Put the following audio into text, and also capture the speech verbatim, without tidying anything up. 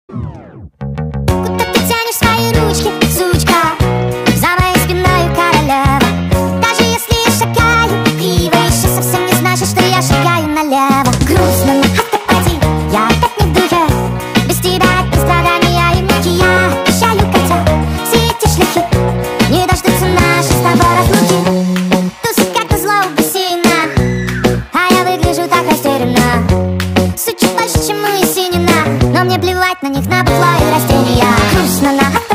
Куда ты тянешь свои ручки, сучка? За моей спиной королева. Даже если я шагаю криво, еще совсем не значит, что я шагаю налево. Грустно, но отпади, я опять не в духе. Без тебя это страдания и муки. Я обещаю, Катя, все эти шлюхи не дождутся нашей с тобой разлуки. Тусит как назло у бассейна, а я выгляжу так растерянно. Сучек больше, чем у Есенина, но мне плевать на них, на быдло и растения. Грустно, на